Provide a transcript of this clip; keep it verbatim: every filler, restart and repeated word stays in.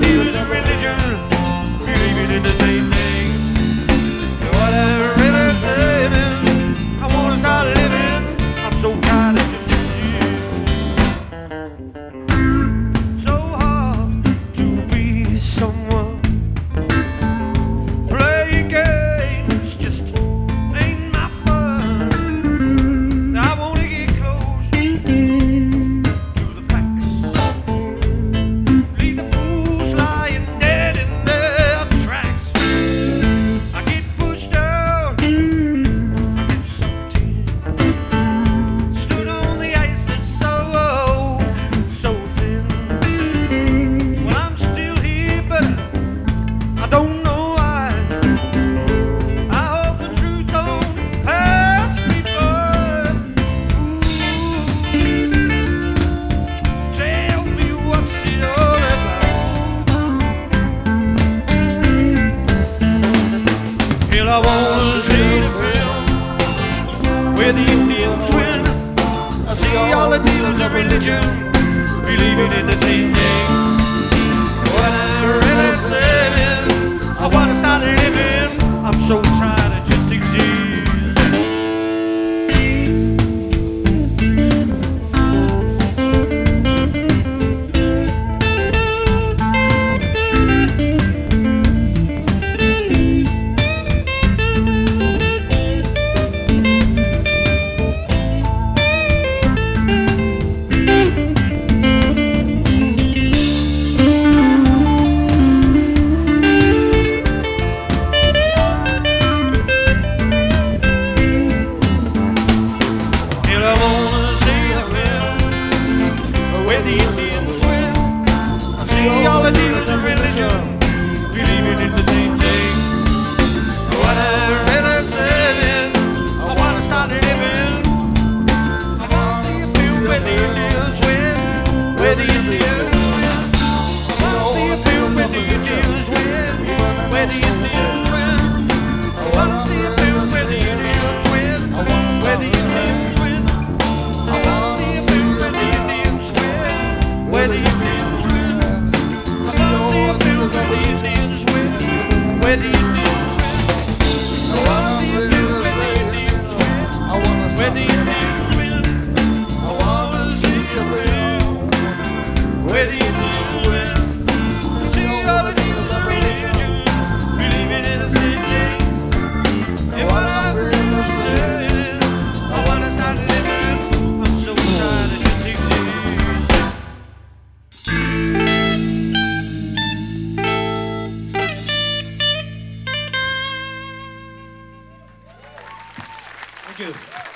dealers of religion, believing in the same thing. What I really said is, I wanna start living. I'm so tired of just disease. So hard to be someone. Playing games just ain't my fun. I wanna get close to the facts. Leave the fools lying dead in their tracks. I get pushed down, I get sucked in. Stood on the ice that's so, so thin. Well, I'm still here, but I don't know why. I hope the truth don't pass me by. Ooh, tell me what's it all about. Hell, I wanna see the film where the Indians win. I see all the dealers of religion believing in the same thing. What I really said is, I wanna start living. I'm so tired of just existing. Hell, I wanna see the film where the Indians win. I see all the dealers of religion believing in the same thing. What I really said is, I wanna start living. I wanna see a film where the Indians win, where the Indians win. I wanna see a film where the Indians win, where the Indians win. I wanna see a film where the Indians win, where the Indians win. I wanna see a film where the Indians win, where the Indians win. I wanna see a film where the Indians win, where the Indians win. I wanna see a film where the Indians win, where the Indians win. I wanna see a film where the Indians win. See all the dealers of religion believing in the same thing. And what I really said is, I wanna start living. I'm so tired of just existing. Thank you.